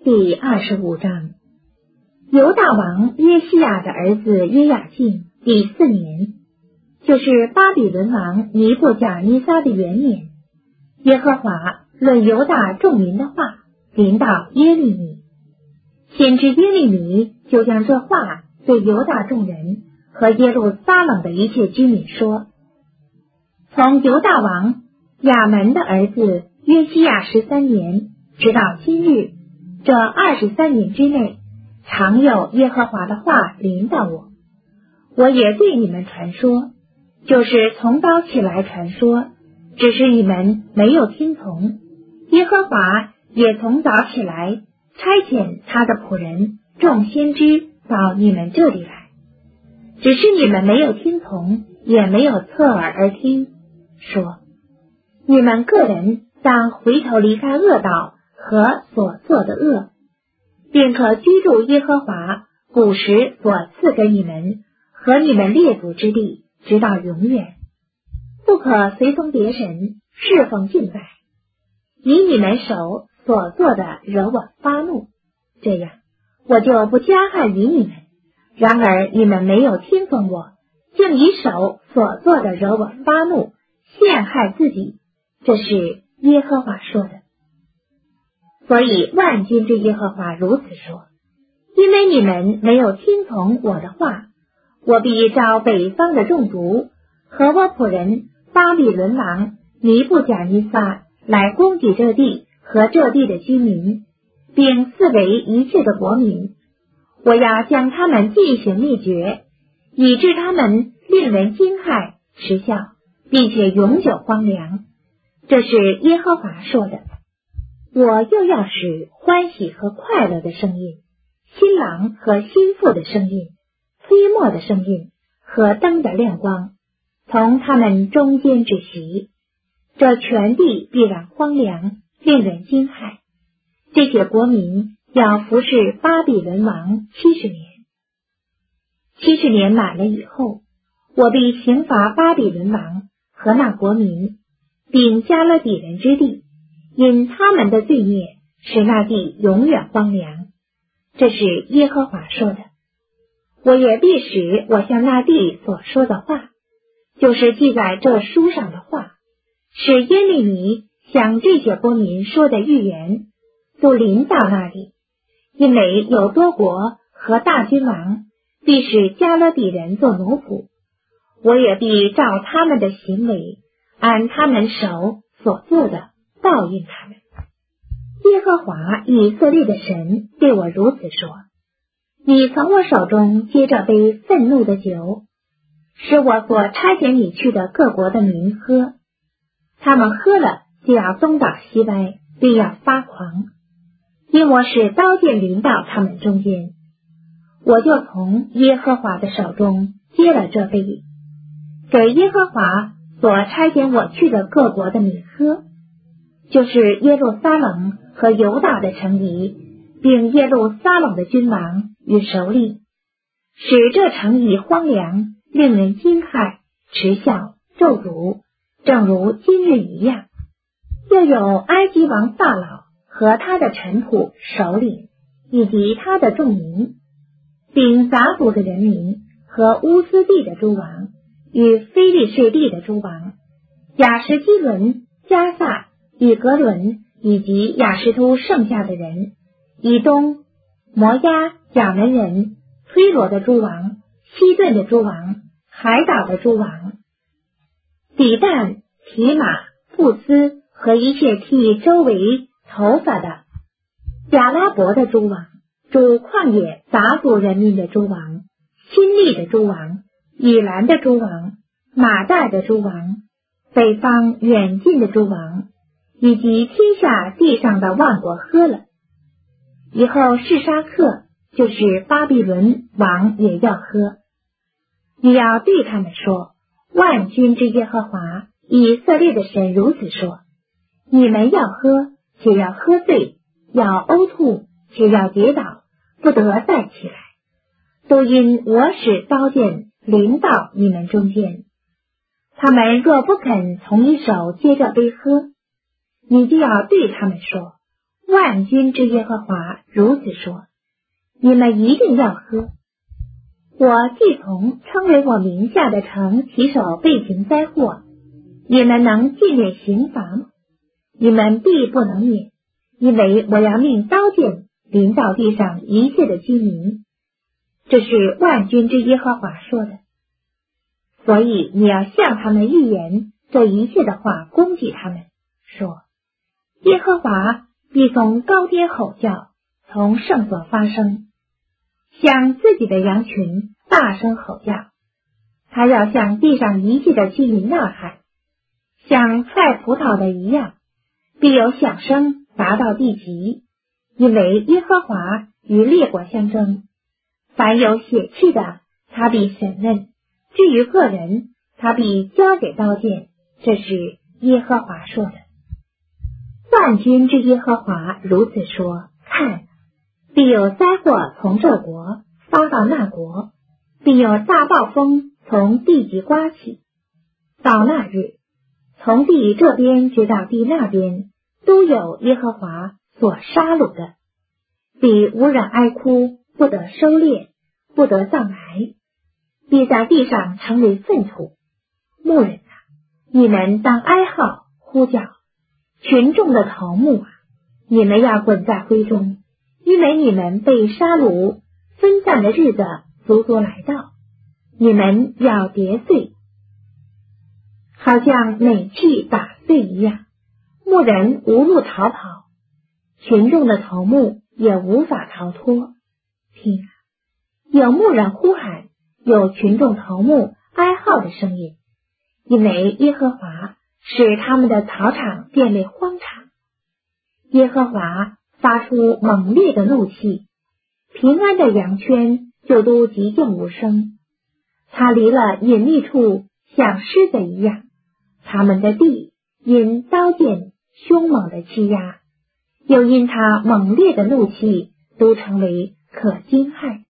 第25章。犹大王约西亚的儿子约雅敬第4年，就是巴比伦王尼布甲尼撒的元年，耶和华论犹大众民的话临到耶利米。先知耶利米就将这话对犹大众人和耶路撒冷的一切居民说：从犹大王亚门的儿子约西亚13年直到今日，这23年之内，常有耶和华的话临到我。我也对你们传说，就是从早起来传说，只是你们没有听从。耶和华也从早起来差遣他的仆人众先知到你们这里来，只是你们没有听从，也没有侧耳而听，说：你们个人当回头离开恶道和所做的恶，便可居住耶和华古时所赐给你们和你们列祖之地，直到永远。不可随从别神，侍奉敬拜，以你们手所做的惹我发怒，这样我就不加害于你们。然而你们没有听从我，竟以手所做的惹我发怒，陷害自己，这是耶和华说的。所以万军之耶和华如此说：因为你们没有听从我的话，我必召北方的众族和我仆人巴比伦王尼布甲尼撒来攻击这地和这地的居民，并四围一切的国民。我要将他们进行灭绝，以致他们令人惊骇耻笑，并且永久荒凉。这是耶和华说的。我又要使欢喜和快乐的声音，新郎和新妇的声音，推磨的声音和灯的亮光，从他们中间止息。这全地必然荒凉，令人惊骇。这些国民要服侍巴比伦王70年。70年满了以后，我必刑罚巴比伦王和那国民，并加勒底人之地，因他们的罪孽使那地永远荒凉。这是耶和华说的。我也必使我向那地所说的话，就是记在这书上的话，使耶利米向这些国民说的预言都临到那里。因为有多国和大君王必使加勒底人做奴仆，我也必照他们的行为，按他们手所做的报应他们。耶和华以色列的神对我如此说：你从我手中接着杯愤怒的酒，使我所差遣你去的各国的民喝，他们喝了就要东倒西歪，并要发狂，因我使刀剑临到他们中间。我就从耶和华的手中接了这杯，给耶和华所差遣我去的各国的民喝，就是耶路撒冷和犹大的城邑，并耶路撒冷的君王与首领，使这城邑荒凉，令人惊骇耻笑咒诅，正如今日一样。又有埃及王法老和他的臣仆首领，以及他的众民，并杂族的人民和乌斯地的诸王，与非利士地的诸王，亚什基伦、加萨、以格伦，以及亚什突剩下的人，以东、摩押、亚门人、推罗的诸王，西顿的诸王，海岛的诸王，底但、提马、布斯和一切剃周围头发的，亚拉伯的诸王，主旷野杂族人民的诸王，新利的诸王，以兰的诸王，马代的诸王，北方远近的诸王，以及天下地上的万国喝了。以后示沙克，就是巴比伦王也要喝。你要对他们说：万军之耶和华以色列的神如此说：你们要喝，且要喝醉，要呕吐，且要跌倒，不得再起来，都因我使刀剑临到你们中间。他们若不肯从你手接着杯喝，你就要对他们说： 万军之耶和华如此说：你们一定要喝。我既从称为我名下的城起手备行灾祸，你们能纪念刑罚吗？你们必不能免，因为我要命刀剑临到地上一切的居民。这是万军之耶和华说的。所以你要向他们预言这一切的话，攻击他们，说：耶和华必从高天吼叫，从圣所发声，向自己的羊群大声吼叫。他要向地上一切的居民呐喊，像晒葡萄的一样，必有响声达到地极，因为耶和华与列国相争，凡有血气的，他必审问；至于个人，他必交给刀剑。这是耶和华说的。万军之耶和华如此说：看，必有灾祸从这国发到那国，必有大暴风从地极刮起。到那日，从地这边直到地那边，都有耶和华所杀戮的，必无人哀哭，不得收猎，不得葬埋，必在地上成为粪土。牧人啊，你们当哀号呼叫，群众的头目啊，你们要滚在灰中，因为你们被杀戮分散的日子足足来到，你们要跌碎，好像美器打碎一样。牧人无路逃跑，群众的头目也无法逃脱。听啊，有牧人呼喊，有群众头目哀号的声音，因为耶和华使他们的草场变为荒场。耶和华发出猛烈的怒气，平安的羊圈就都寂静无声。他离了隐秘处，像狮子一样，他们的地因刀剑凶猛的欺压，又因他猛烈的怒气，都成为可惊骇。